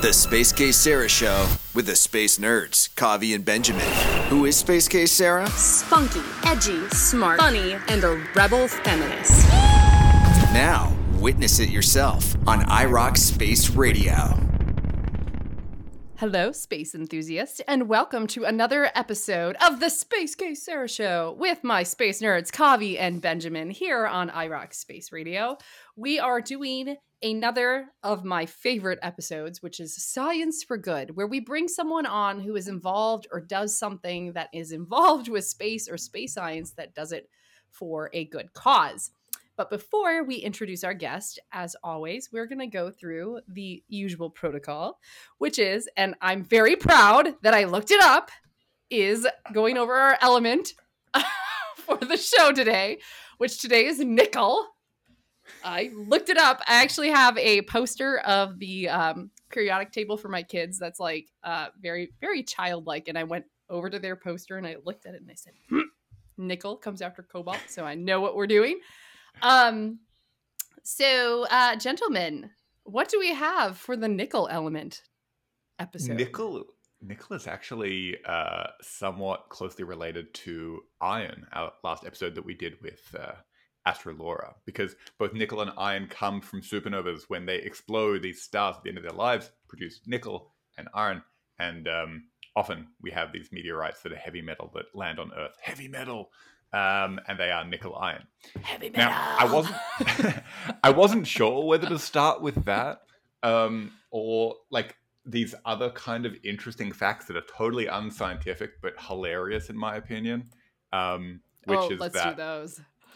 The Space Case Sarah Show with the Space Nerds, Kavi and Benjamin. Who is Space Case Sarah? Spunky, edgy, smart, funny, and a rebel feminist. Now, witness it yourself on iRock Space Radio. Hello, space enthusiasts, and welcome to another episode of the Space Case Sarah Show with my space nerds, Kavi and Benjamin, here on iRock Space Radio. We are doing another of my favorite episodes, which is Science for Good, where we bring someone on who is involved or does something that is involved with space or space science that does it for a good cause. But before we introduce our guest, as always, we're going to go through the usual protocol, which is, and I'm very proud that I looked it up, is going over our element for the show today, which today is nickel. I looked it up. I actually have a poster of the periodic table for my kids that's like very, very childlike. And I went over to their poster and I looked at it and I said, nickel comes after cobalt. So I know what we're doing. Gentlemen, what do we have for the nickel element episode? Nickel is actually somewhat closely related to iron, our last episode that we did with Astrolora, because both nickel and iron come from supernovas. When they explode, these stars at the end of their lives produce nickel and iron, and often we have these meteorites that are heavy metal that land on Earth. Heavy metal! And they are nickel iron. Heavy metal. Now, I wasn't sure whether to start with that or like these other kind of interesting facts that are totally unscientific but hilarious in my opinion. Let's do those.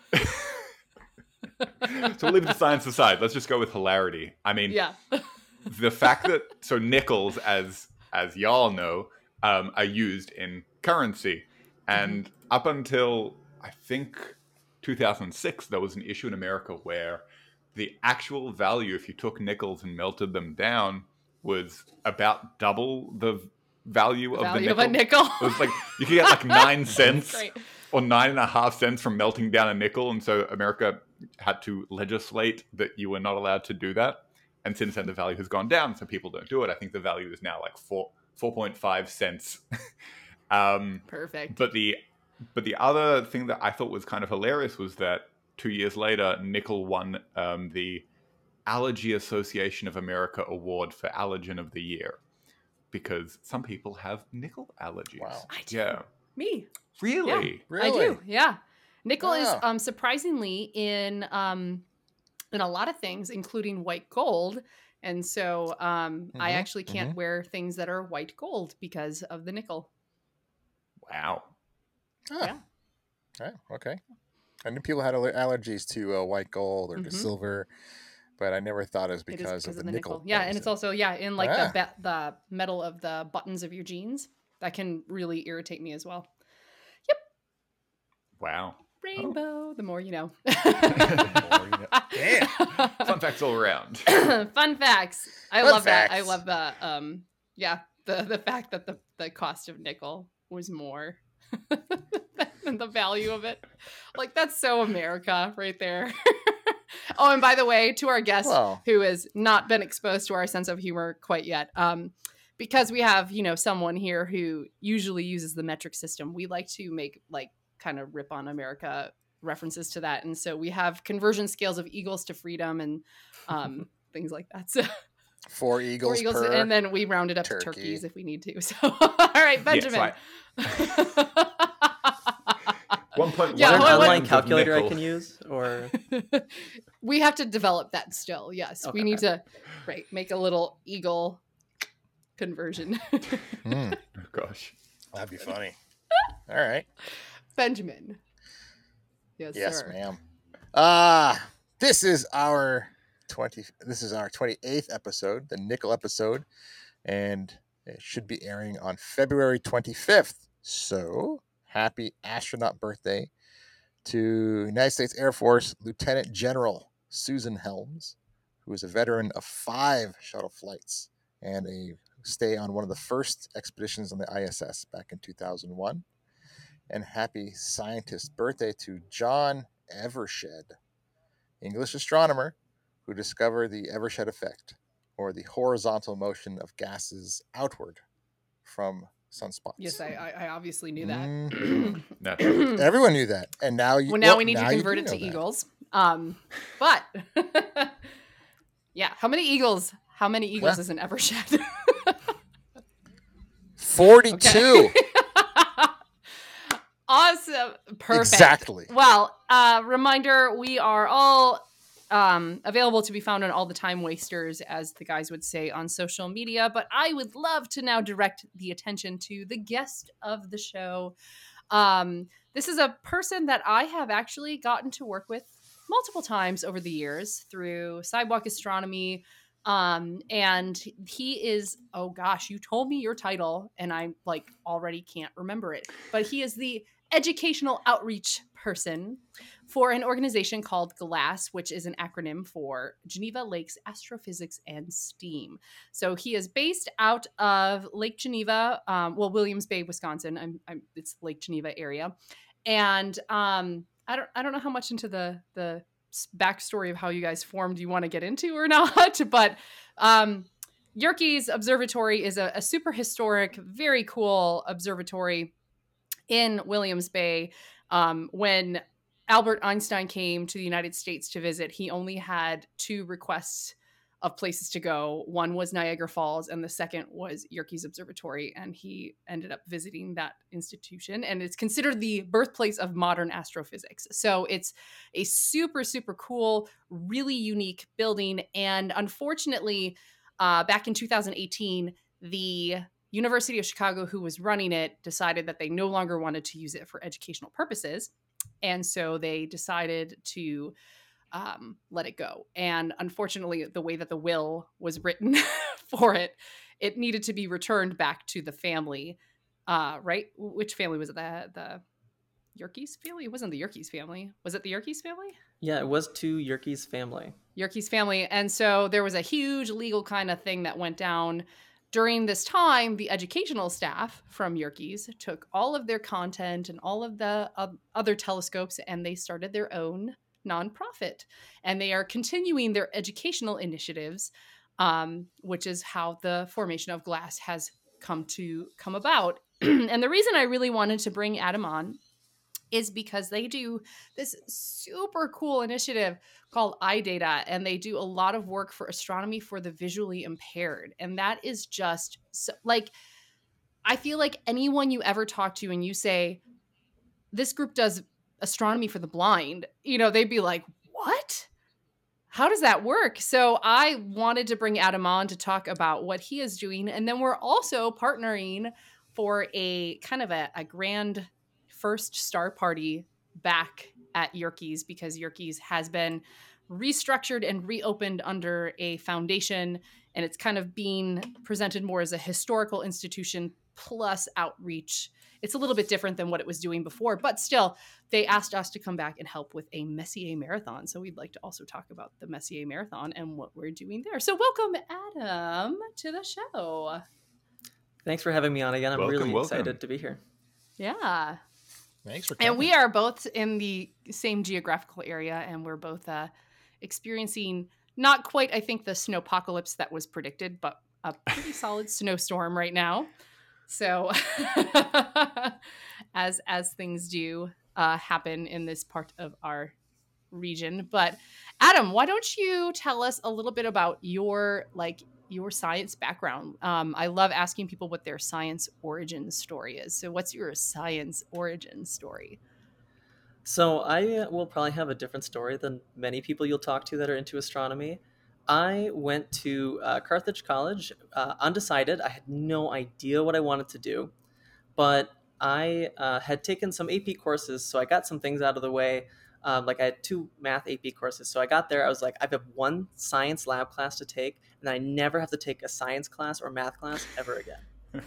So we'll leave the science aside. Let's just go with hilarity. I mean, yeah. The fact that nickels, as y'all know, are used in currency. And up until, I think, 2006, there was an issue in America where the actual value, if you took nickels and melted them down, was about double the value of the nickel. Of a nickel. It was like, you could get like 9 cents or 9.5 cents from melting down a nickel. And so America had to legislate that you were not allowed to do that. And since then, the value has gone down, so people don't do it. I think the value is now like 4.5 cents. Perfect. But the other thing that I thought was kind of hilarious was that 2 years later, nickel won the Allergy Association of America Award for Allergen of the Year because some people have nickel allergies. Wow. I do. Yeah. Me. Really? Yeah, Really? I do. Yeah. Nickel is Wow. surprisingly in a lot of things, including white gold. And so I actually can't wear things that are white gold because of the nickel. Wow. Oh. Yeah. Oh, okay. I knew people had allergies to white gold or to silver, but I never thought it was because of the nickel. Yeah, and it's also in like the metal of the buttons of your jeans that can really irritate me as well. Yep. Wow. Rainbow. The more you know. Damn. Fun facts all around. Fun facts. I Fun love facts. that. I love the fact that the cost of nickel was more than the value of it. Like, that's so America right there. Oh, and by the way, to our guest who has not been exposed to our sense of humor quite yet, because we have, someone here who usually uses the metric system, we like to make like kind of rip on America references to that. And so we have conversion scales of eagles to freedom and things like that. So 4 eagles per and then we round it up turkey. to turkeys if we need to. So, all right, Benjamin. Online calculator I can use, or we have to develop that still. Yes, we need to make a little eagle conversion. Oh gosh, that'd be funny. All right, Benjamin. Yes, sir. ma'am. This is our 28th episode, the nickel episode, and it should be airing on February 25th. So, happy astronaut birthday to United States Air Force Lieutenant General Susan Helms, who is a veteran of 5 shuttle flights and a stay on one of the first expeditions on the ISS back in 2001. And happy scientist birthday to John Evershed, English astronomer who discovered the Evershed effect. or the horizontal motion of gases outward from sunspots. Yes, I obviously knew that. Naturally. Everyone knew that, and now you. Well, now we need to now you convert do it to know that. eagles. But yeah, how many eagles? How many eagles Yeah. is an Evershed? 42. Awesome. Perfect. Exactly. Well, reminder, we are all available to be found on all the time wasters, as the guys would say on social media. But I would love to now direct the attention to the guest of the show. This is a person that I have actually gotten to work with multiple times over the years through Sidewalk Astronomy. And he is, oh gosh, you told me your title and I like already can't remember it, but he is the educational outreach person for an organization called GLASS, which is an acronym for Geneva Lakes Astrophysics and STEAM. So he is based out of Lake Geneva, Williams Bay, Wisconsin. It's Lake Geneva area. And I don't know how much into the backstory of how you guys formed you want to get into or not, but Yerkes Observatory is a super historic, very cool observatory in Williams Bay. When Albert Einstein came to the United States to visit, he only had 2 requests of places to go. One was Niagara Falls, and the second was Yerkes Observatory, and he ended up visiting that institution. And it's considered the birthplace of modern astrophysics. So it's a super, super cool, really unique building. And unfortunately, back in 2018, the University of Chicago, who was running it, decided that they no longer wanted to use it for educational purposes. And so they decided to let it go. And unfortunately, the way that the will was written for it, it needed to be returned back to the family. Right? Which family was it? The Yerkes family? It wasn't the Yerkes family. Was it the Yerkes family? Yeah, it was to Yerkes family. Yerkes family. And so there was a huge legal kind of thing that went down. During this time, the educational staff from Yerkes took all of their content and all of the other telescopes, and they started their own nonprofit. And they are continuing their educational initiatives, which is how the formation of GLASS has come about. And the reason I really wanted to bring Adam on is because they do this super cool initiative called iData, and they do a lot of work for astronomy for the visually impaired. And that is just so, like, I feel like anyone you ever talk to and you say, this group does astronomy for the blind, they'd be like, what? How does that work? So I wanted to bring Adam on to talk about what he is doing. And then we're also partnering for a kind of a grand first star party back at Yerkes, because Yerkes has been restructured and reopened under a foundation, and it's kind of being presented more as a historical institution plus outreach. It's a little bit different than what it was doing before, but still, they asked us to come back and help with a Messier Marathon. So we'd like to also talk about the Messier Marathon and what we're doing there. So welcome, Adam, to the show. Thanks for having me on again. I'm really excited to be here. Yeah. Thanks for coming. And we are both in the same geographical area, and we're both experiencing not quite, I think, the snowpocalypse that was predicted, but a pretty solid snowstorm right now. So as things do happen in this part of our region. But Adam, why don't you tell us a little bit about your science background? I love asking people what their science origin story is. So what's your science origin story? So I will probably have a different story than many people you'll talk to that are into astronomy. I went to Carthage College, undecided. I had no idea what I wanted to do, but I had taken some AP courses, so I got some things out of the way. I had 2 math AP courses. So I got there, I was like, I have 1 science lab class to take, and I never have to take a science class or math class ever again.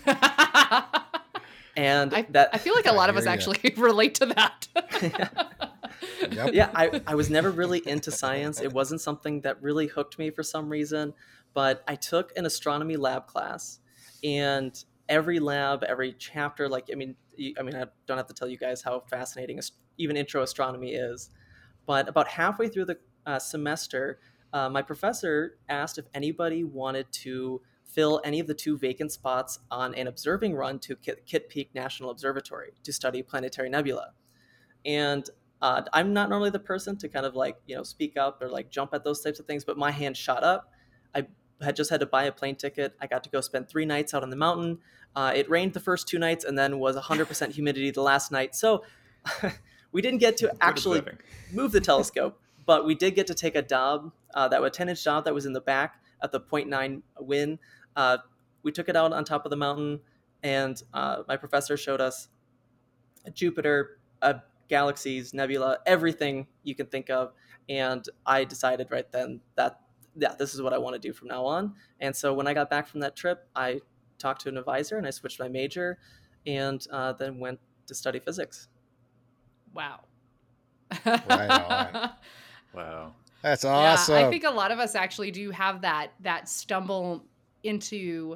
And I feel like a lot of us actually relate to that. Yep. Yeah, I was never really into science. It wasn't something that really hooked me for some reason, but I took an astronomy lab class, and every lab, every chapter, I don't have to tell you guys how fascinating even intro astronomy is, but about halfway through the semester, my professor asked if anybody wanted to fill any of the 2 vacant spots on an observing run to Kitt Peak National Observatory to study planetary nebula. And I'm not normally the person to kind of like, speak up or like jump at those types of things, but my hand shot up. I had just had to buy a plane ticket. I got to go spend 3 nights out on the mountain. It rained the first 2 nights and then was 100% humidity the last night. So we didn't get to actually move the telescope, but we did get to take a Dob, that 10-inch Dob that was in the back at the 0.9 wind. We took it out on top of the mountain, and my professor showed us Jupiter, galaxies, nebula, everything you can think of. And I decided right then that this is what I want to do from now on. And so when I got back from that trip, I talked to an advisor and I switched my major, and then went to study physics. Wow. Right on. Wow. That's awesome. Yeah, I think a lot of us actually do have that stumble into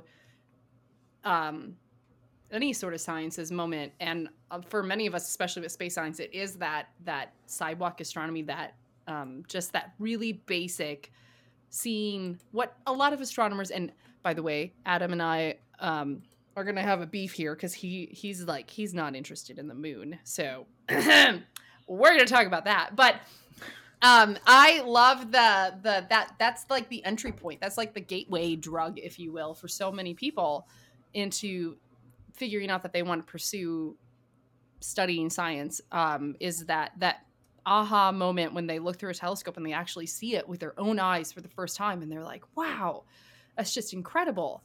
any sort of sciences moment. And for many of us, especially with space science, it is that sidewalk astronomy, that just that really basic seeing what a lot of astronomers, and by the way, Adam and I are going to have a beef here because he's not interested in the moon. So we're going to talk about that. But I love that's like the entry point. That's like the gateway drug, if you will, for so many people into figuring out that they want to pursue studying science, is that aha moment when they look through a telescope and they actually see it with their own eyes for the first time. And they're like, wow, that's just incredible.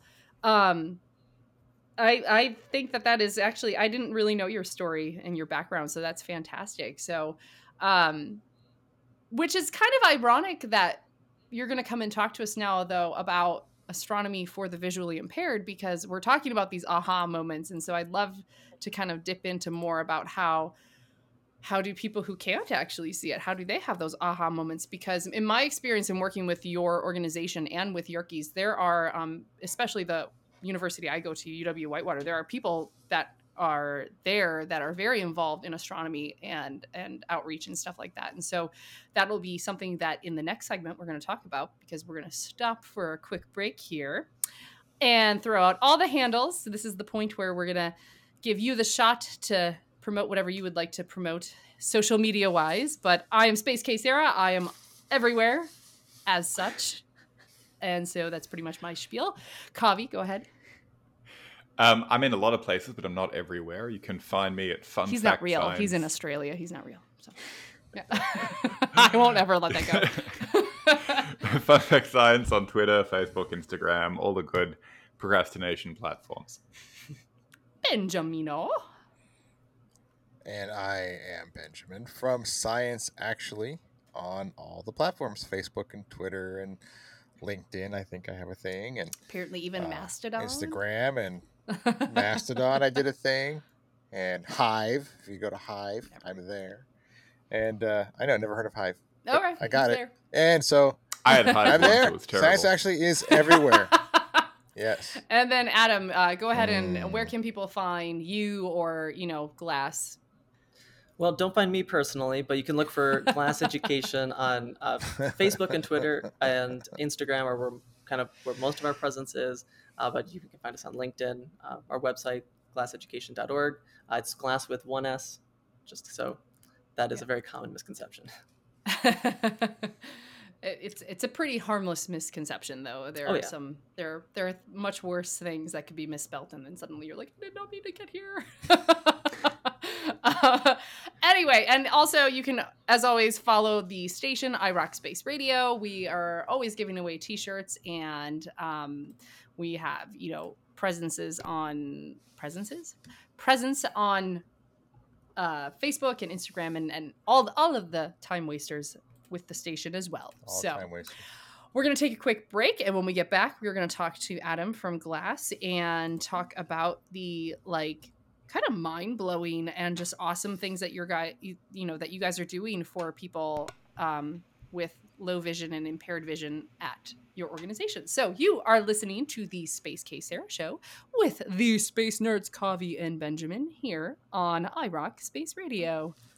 I think that is actually, I didn't really know your story and your background, so that's fantastic. So, which is kind of ironic that you're going to come and talk to us now, though, about astronomy for the visually impaired, because we're talking about these aha moments. And so I'd love to kind of dip into more about how do people who can't actually see it, how do they have those aha moments? Because in my experience in working with your organization and with Yerkes, there are, especially the university I go to, UW Whitewater, there are people that are there that are very involved in astronomy and outreach and stuff like that. And so that'll be something that in the next segment we're going to talk about, because we're going to stop for a quick break here and throw out all the handles. So this is the point where we're going to give you the shot to promote whatever you would like to promote social media wise. But I am Space K Sarah. I am everywhere as such. And so that's pretty much my spiel. Kavi, go ahead. I'm in a lot of places, but I'm not everywhere. You can find me at Fun He's Fact not real. Science. He's in Australia. He's not real. So, yeah. I won't ever let that go. Fun Fact Science on Twitter, Facebook, Instagram, all the good procrastination platforms. Benjamino. And I am Benjamin from Science Actually on all the platforms, Facebook and Twitter and LinkedIn. I think I have a thing, and Apparently even Mastodon. Instagram and Mastodon. I did a thing, and Hive. If you go to Hive, I'm there. And I know, never heard of Hive. All right, I got it. there. And so I had Hive I'm once, there. it was terrible. Science Actually is everywhere. Yes. And then Adam, go ahead and where can people find you or, Glass? Well, don't find me personally, but you can look for Glass Education on Facebook and Twitter and Instagram, or where most of our presence is. But you can find us on LinkedIn, our website, glasseducation.org. It's Glass with one S, just so that is a very common misconception. It's a pretty harmless misconception, though. There are much worse things that could be misspelt, and then suddenly you're like, I did not mean to get here. Anyway, and also you can, as always, follow the station iRock Space Radio. We are always giving away T-shirts, and we have presence on Facebook and Instagram, and all of the time wasters with the station as well. We're going to take a quick break, and when we get back, we're going to talk to Adam from Glass and talk about the kind of mind-blowing and just awesome things that that you guys are doing for people with low vision and impaired vision at your organization. So you are listening to the Space K Sarah Show with the Space Nerds Kavi and Benjamin here on iRock Space Radio.